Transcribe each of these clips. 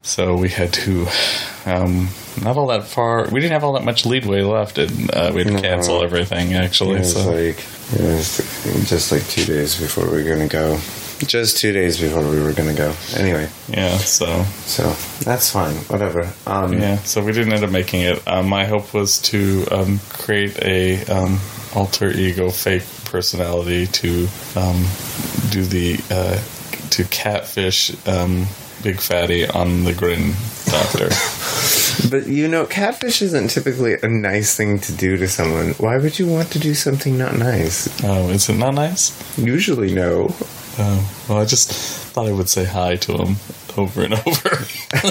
So we had to, not all that far. We didn't have all that much leadway left, and we had to cancel everything. Actually, it was just like 2 days before we were going to go. Just 2 days before we were going to go. Anyway. Yeah. So that's fine. Whatever. So we didn't end up making it. My hope was to create a alter ego fake personality to do to catfish Big Fatty on the Grin Doctor. But catfish isn't typically a nice thing to do to someone. Why would you want to do something not nice? Oh, is it not nice? Usually no. Oh, well, I just thought I would say hi to him over and over.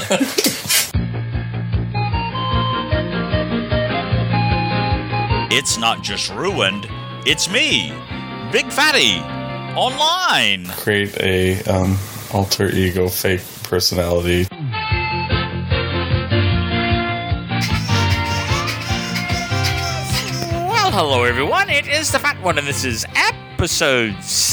It's not just ruined, it's me, Big Fatty, online. Create a alter ego fake personality. Well, hello everyone, it is the Fat One, and this is episode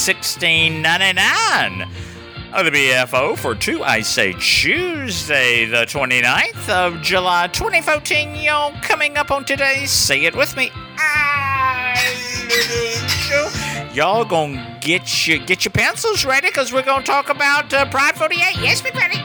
1699 of the BFO for I Say Tuesday, the 29th of July, 2014. Y'all, coming up on today's Say It With Me. Y'all gonna get your pencils ready, because we're gonna talk about Pride 48. Yes, Big Fatty.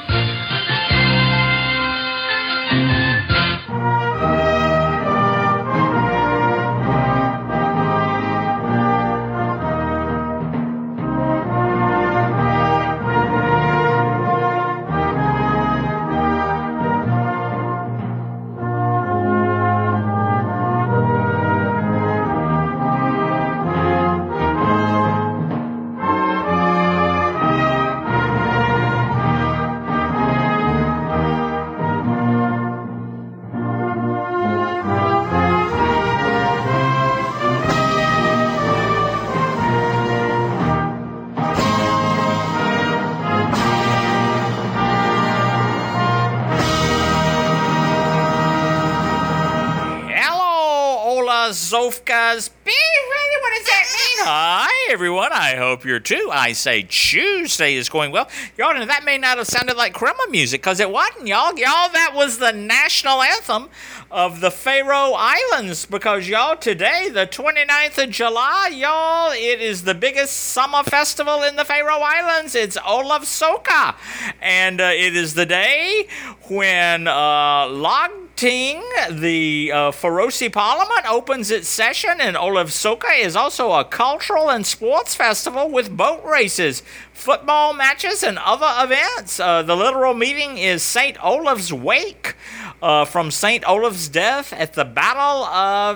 Zofkas. What does that mean? Hi, everyone. I hope you're too. I Say Tuesday is going well. Y'all, that may not have sounded like Crema music, because it wasn't, y'all. Y'all, that was the national anthem of the Faroe Islands, because, y'all, today, the 29th of July, y'all, it is the biggest summer festival in the Faroe Islands. It's Ólafsøka, and it is the day when Lagting, the Faroese Parliament, opens its session, and Ólafsøka is also a cultural and sports festival with boat races, football matches, and other events. The literal meaning is St. Olaf's Wake, from St. Olaf's death at the Battle of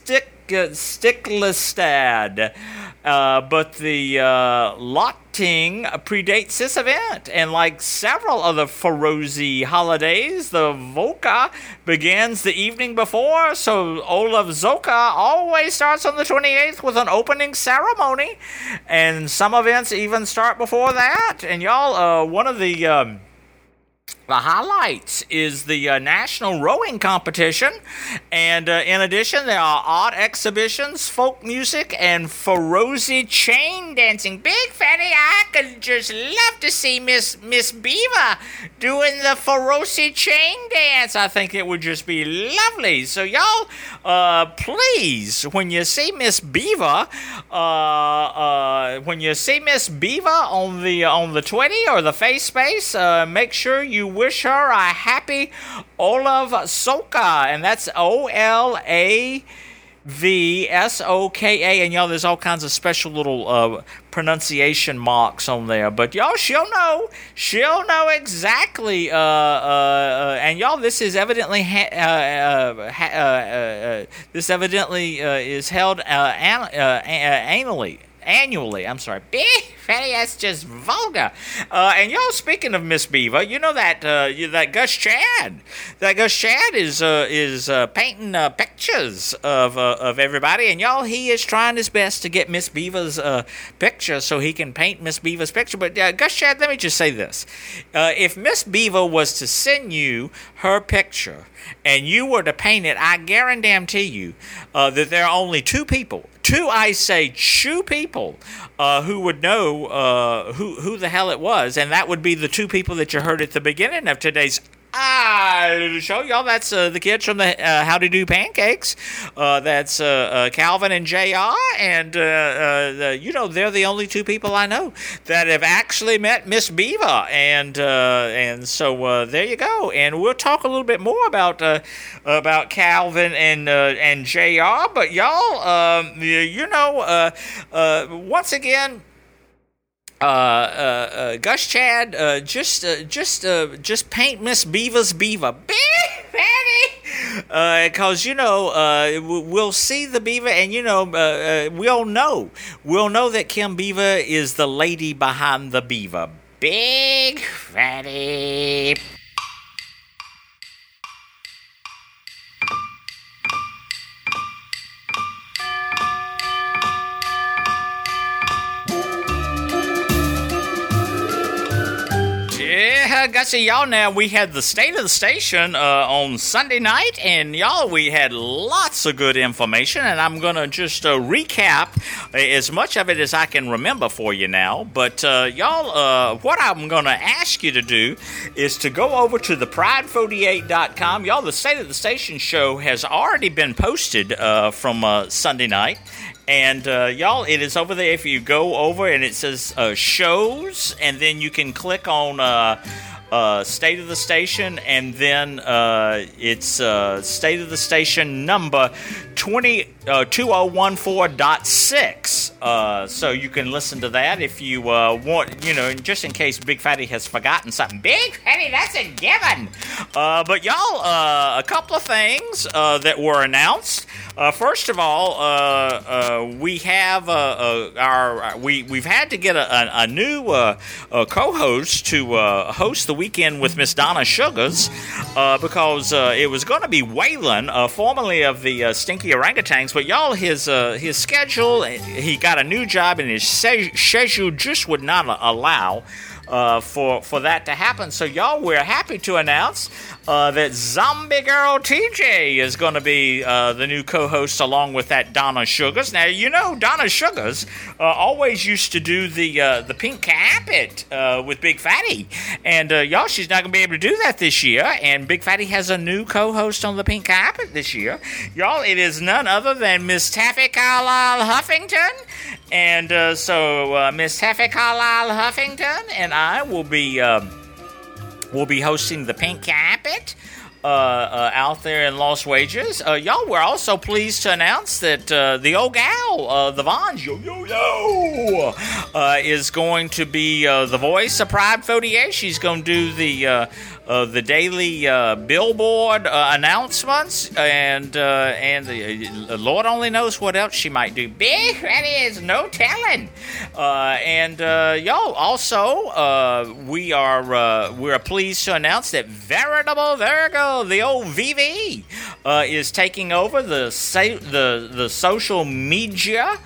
Stiklestad. But the Lagting predates this event, and like several other Faroese holidays, the Voka begins the evening before, so Ólafsøka always starts on the 28th with an opening ceremony, and some events even start before that. And y'all, one of the highlights is the national rowing competition, and in addition, there are art exhibitions, folk music, and Faroese chain dancing. Big Fatty, I could just love to see Miss Beaver doing the Faroese chain dance. I think it would just be lovely. So y'all, please, when you see Miss Beaver, on the Twitty or the face space, make sure you wish her a happy Ólafsøka, and that's Olavsoka. And y'all, there's all kinds of special little pronunciation marks on there, but y'all, she'll know exactly. And y'all, this is evidently is held annually. I'm sorry. Fatty, that's just vulgar. And y'all, speaking of Miss Beaver, you know that Gus Chad. That Gus Chad is painting pictures of everybody, and y'all, he is trying his best to get Miss Beaver's picture so he can paint Miss Beaver's picture. But Gus Chad, let me just say this: if Miss Beaver was to send you her picture and you were to paint it, I guarantee you that there are only two people who would know who the hell it was, and that would be the two people that you heard at the beginning of today's show y'all. That's the kids from the How to Do Pancakes. That's Calvin and JR, and they're the only two people I know that have actually met Miss Beaver, and so there you go. And we'll talk a little bit more about Calvin and JR, but y'all, once again. Gus Chad, just paint Miss Beaver's beaver, because we'll see the beaver, and we'll know that Kim Beaver is the lady behind the beaver. Big Fatty. Gussie, y'all, now we had the State of the Station on Sunday night, and y'all, we had lots of good information, and I'm going to just recap as much of it as I can remember for you now. But y'all, what I'm going to ask you to do is to go over to thepride48.com. Y'all, the State of the Station show has already been posted from Sunday night. And, y'all, it is over there. If you go over and it says shows, and then you can click on State of the Station, and then it's State of the Station number 2014.6. So you can listen to that if you want, just in case Big Fatty has forgotten something. Big Fatty, that's a given. But y'all, a couple of things that were announced. First of all, we have we've had to get a new co-host to host the weekend with Miss Donna Sugars because it was going to be Waylon, formerly of the Stinky Orangutans, but y'all, his schedule, he got a new job and his schedule just would not allow for that to happen. So y'all, we're happy to announce that Zombie Girl TJ is going to be the new co-host along with that Donna Sugars. Now, Donna Sugars always used to do the pink carpet with Big Fatty, and y'all, she's not going to be able to do that this year, and Big Fatty has a new co-host on the pink carpet this year. Y'all, it is none other than Miss Taffy Carlisle Huffington, and so Miss Taffy Carlisle Huffington and I will be hosting the pink carpet out there in Los Wages. Y'all, we're also pleased to announce that the old gal, the Vons, is going to be the voice of Pride 48. She's going to do the daily billboard announcements, and the Lord only knows what else she might do. Big, that is no telling. And y'all, also we're pleased to announce that Veritable Virgo, the old VV, is taking over the social media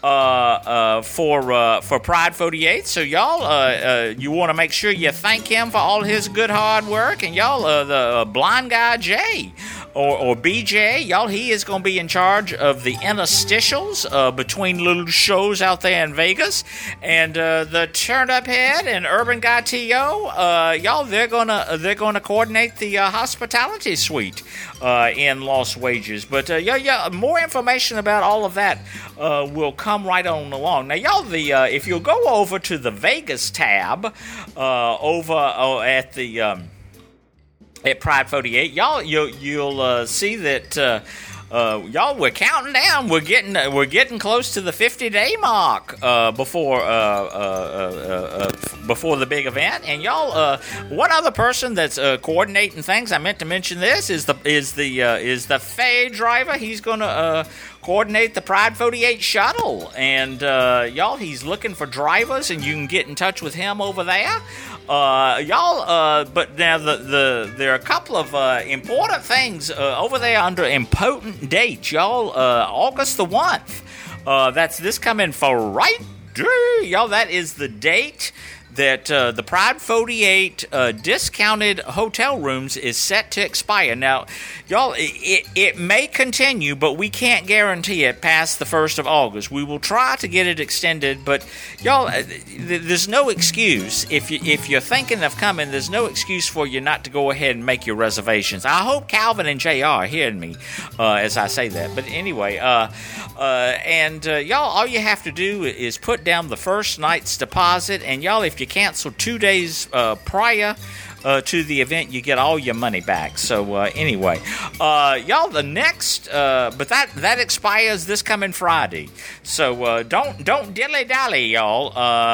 for Pride 48. So y'all, you want to make sure you thank him for all his good hard work. And y'all, the blind guy Jay or BJ, y'all, he is going to be in charge of the interstitials between little shows out there in Vegas. And the Turned Up Head and Urban Guy T.O., y'all, they're gonna coordinate the hospitality suite in Los Wages. But more information about all of that will come right on along. Now, y'all, if you'll go over to the Vegas tab over at the at Pride 48, y'all, you'll see that y'all, we're counting down. We're getting close to the 50-day mark before the big event. And y'all, one other person that's coordinating things, I meant to mention this, is the Faye driver. He's going to coordinate the Pride 48 shuttle, and y'all, he's looking for drivers, and you can get in touch with him over there. Y'all, but now there are a couple of important things over there under important dates, y'all. August the 1st. That's this coming Friday, y'all. That is the date that the Pride 48 discounted hotel rooms is set to expire. Now, y'all, it may continue, but we can't guarantee it past the 1st of August. We will try to get it extended, but y'all, there's no excuse. If you're thinking of coming, there's no excuse for you not to go ahead and make your reservations. I hope Calvin and JR are hearing me as I say that. But anyway, y'all, all you have to do is put down the first night's deposit, and y'all, if you cancel 2 days prior to the event, you get all your money back. So anyway, y'all, the next, but that expires this coming Friday. So don't dilly dally, y'all.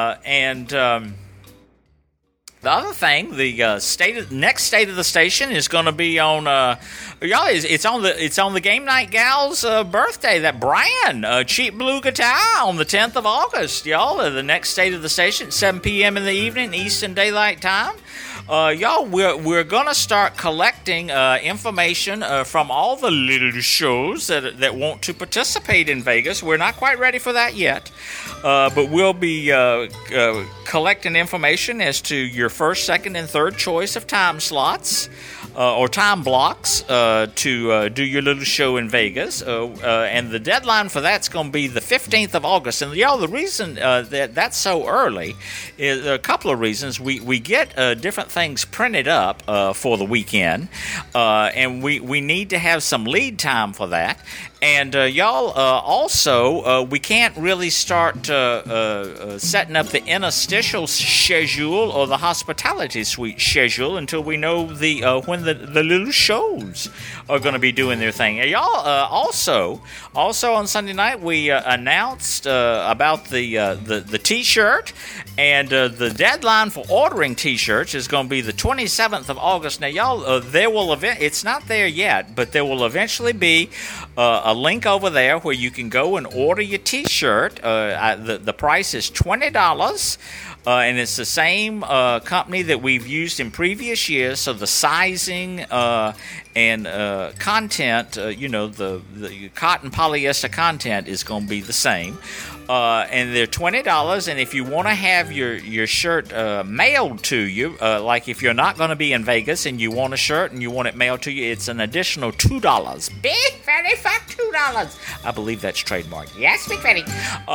The other thing, the next state of the station is going to be on y'all. It's on the Game Night Gal's birthday. That Brian Cheap Blue Guitar on the 10th of August, y'all. The next state of the station, 7 p.m. in the evening, Eastern Daylight Time. Y'all, we're gonna start collecting information from all the little shows that want to participate in Vegas. We're not quite ready for that yet, but we'll be collecting information as to your first, second, and third choice of time slots or time blocks to do your little show in Vegas. And the deadline for that's going to be the 15th of August. And y'all, the reason that's so early is a couple of reasons. We get different things printed up for the weekend, and we need to have some lead time for that. And y'all, also, we can't really start setting up the interstitial schedule or the hospitality suite schedule until we know when the little shows are going to be doing their thing. And y'all, also on Sunday night, we announced about the T-shirt, and the deadline for ordering T-shirts is going to be the 27th of August. Now, y'all, it's not there yet, but there will eventually be a link over there where you can go and order your T-shirt. The price is $20, and it's the same company that we've used in previous years. So the sizing and content, the cotton polyester content is going to be the same. And they're $20, and if you want to have your shirt mailed to you, like if you're not going to be in Vegas and you want a shirt and you want it mailed to you, it's an additional $2. Big Fatty for $2. I believe that's trademarked. Yes, Big Fatty.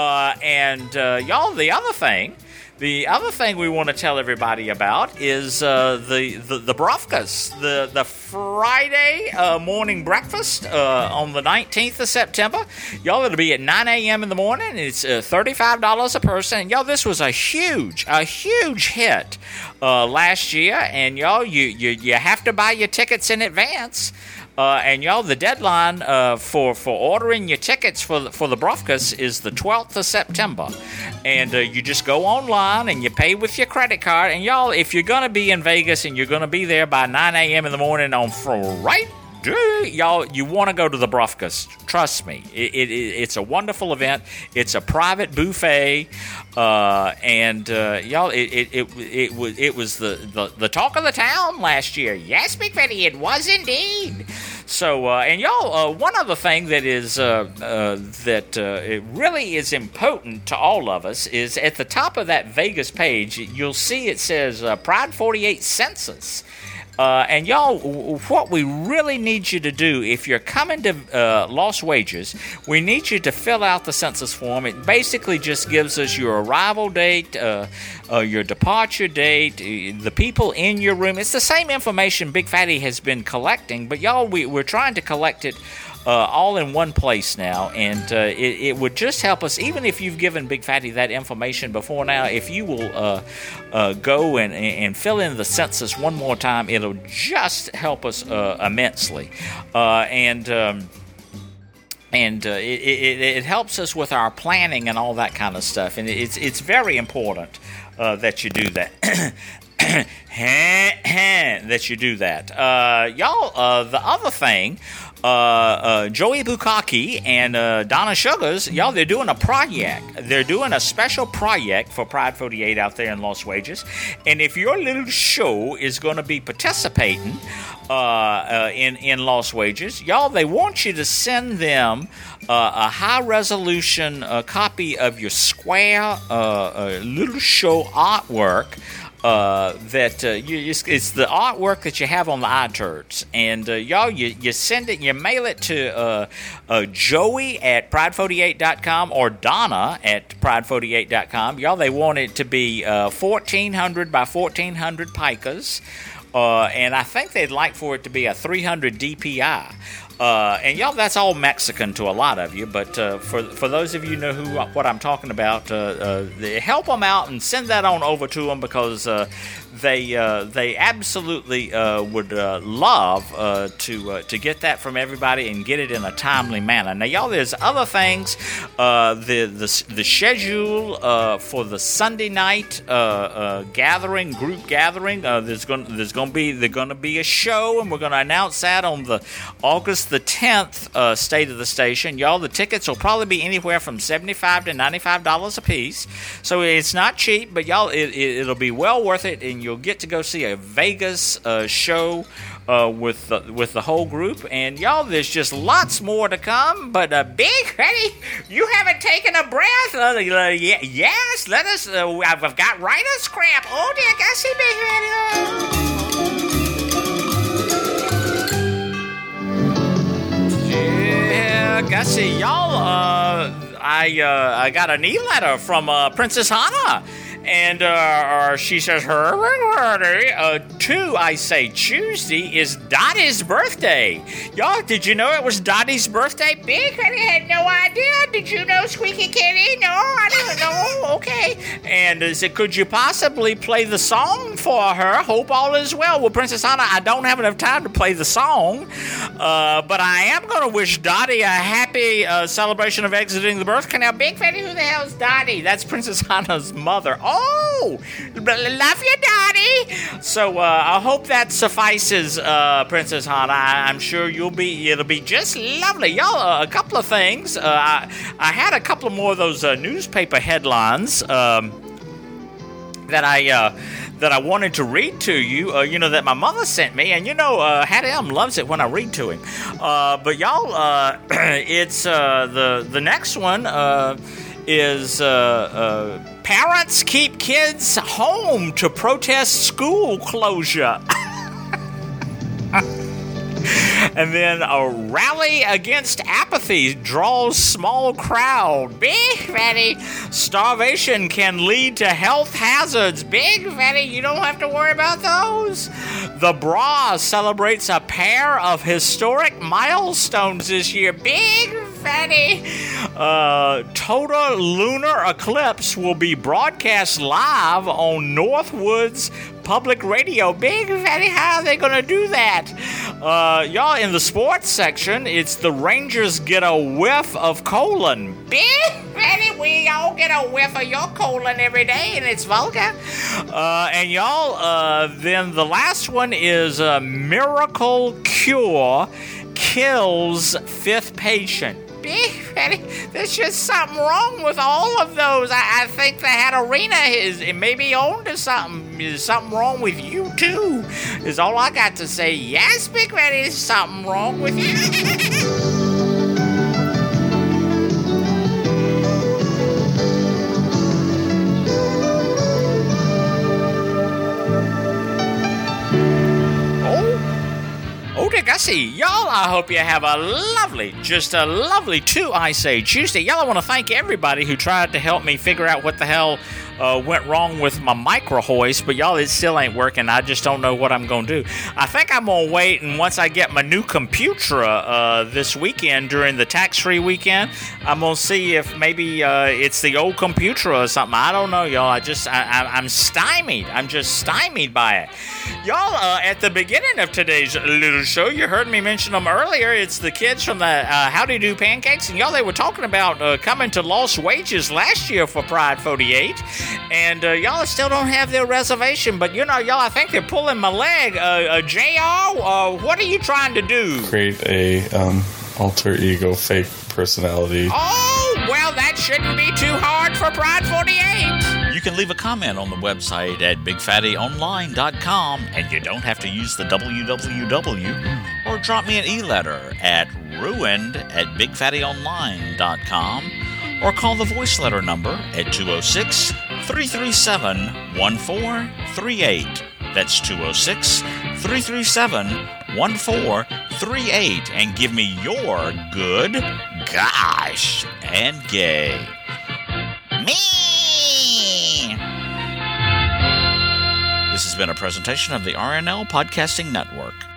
Y'all, the other thing we want to tell everybody about is the Brofkas, the Friday morning breakfast on the 19th of September. Y'all, it'll be at 9 a.m. in the morning. It's $35 a person. And y'all, this was a huge hit last year. And y'all, you have to buy your tickets in advance. And y'all, the deadline for ordering your tickets for the Brofkas is the 12th of September. And you just go online and you pay with your credit card. And y'all, if you're going to be in Vegas and you're going to be there by 9 a.m. in the morning on Friday, y'all, you want to go to the Brofkas. Trust me, it's a wonderful event. It's a private buffet, and y'all, it was the talk of the town last year. Yes, Big Fatty, it was indeed. So, and y'all, one other thing that is it really is important to all of us is at the top of that Vegas page, you'll see it says Pride 48 Census. And y'all, what we really need you to do, if you're coming to Lost Wages, we need you to fill out the census form. It basically just gives us your arrival date, your departure date, the people in your room. It's the same information Big Fatty has been collecting, but y'all, we're trying to collect it all in one place now, and it would just help us, even if you've given Big Fatty that information before now, if you will go and fill in the census one more time, it'll just help us immensely. It helps us with our planning and all that kind of stuff, and it's very important that you do that. that you do that. Y'all, the other thing, Joey Bukaki and Donna Sugars, y'all, they're doing a project. They're doing a special project for Pride 48 out there in Las Vegas. And if your little show is going to be participating in Las Vegas, y'all, they want you to send them a high-resolution copy of your square little show artwork. It's the artwork that you have on the iTurds, and y'all, you send it, you mail it to Joey at pride48.com or Donna at pride48.com. Y'all, they want it to be 1,400 by 1,400 picas, and I think they'd like for it to be a 300 DPI. And y'all, that's all Mexican to a lot of you, but for those of you who know what I'm talking about, help them out and send that on over to them, because they absolutely would love to get that from everybody and get it in a timely manner. Now, y'all, there's other things. The schedule for the Sunday night group gathering. There's going to be a show, and we're going to announce that on the August the 10th State of the Station. Y'all, the tickets will probably be anywhere from $75 to $95 a piece, so it's not cheap, but y'all, it'll be well worth it, and you'll get to go see a Vegas show with the whole group. And y'all, there's just lots more to come. But Big Freddy, you haven't taken a breath. Yes, let us. I've got writer's cramp. Oh dear, I see Big Freddy. Yeah, Gussie, y'all. I got an e-letter from Princess Hannah. And she says, Tuesday is Dottie's birthday. Y'all, did you know it was Dottie's birthday? Big, I had no idea. Did you know, Squeaky Kitty? No, I didn't know. Okay. And said, could you possibly play the song for her? Hope all is well. Well, Princess Anna, I don't have enough time to play the song, but I am going to wish Dottie a happy celebration of exiting the birth canal. Big Fatty, who the hell's Dottie? That's Princess Anna's mother. Oh, love you, Dottie. So I hope that suffices, Princess Hannah. I'm sure it'll be just lovely. Y'all, a couple of things. I had a couple more of those newspaper headlines that I wanted to read to you, that my mother sent me. And, Hattie Elm loves it when I read to him. But y'all, it's the next one is parents keep kids home to protest school closure. And then a rally against apathy draws small crowd. Big Fatty, starvation can lead to health hazards. Big Fatty, you don't have to worry about those. The Bra celebrates a pair of historic milestones this year. Big Fatty. Total lunar eclipse will be broadcast live on Northwoods Public Radio. Big Fatty, how are they going to do that? Y'all, in the sports section, it's the Rangers get a whiff of colon. Big Fatty, we all get a whiff of your colon every day, and it's vulgar. And y'all, then the last one is a miracle cure kills fifth patient. Big Fatty, there's just something wrong with all of those. I think the Hatterina is maybe on to something. There's something wrong with you, too, is all I got to say. Yes, Big Fatty, there's something wrong with you. Gussie, y'all, I hope you have a lovely 2 I Say Tuesday. Y'all, I want to thank everybody who tried to help me figure out what the hell went wrong with my micro hoist, but y'all, it still ain't working. I just don't know what I'm going to do. I think I'm going to wait, and once I get my new computer this weekend during the tax-free weekend, I'm going to see if maybe it's the old computer or something. I don't know, y'all. I'm stymied. I'm just stymied by it. Y'all, at the beginning of today's little show, you heard me mention them earlier. It's the kids from the Howdy Do Pancakes, and y'all, they were talking about coming to Lost Wages last year for Pride 48. And y'all still don't have their reservation, but y'all, I think they're pulling my leg. JR, what are you trying to do? Create a alter ego fake personality. Oh, well, that shouldn't be too hard for Pride 48. You can leave a comment on the website at BigFattyOnline.com, and you don't have to use the www, or drop me an e-letter at ruined@BigFattyOnline.com, or call the voice letter number at 206-337-1438. That's 206-337-1438, and give me your good, gosh, and gay. Me! This has been a presentation of the RNL Podcasting Network.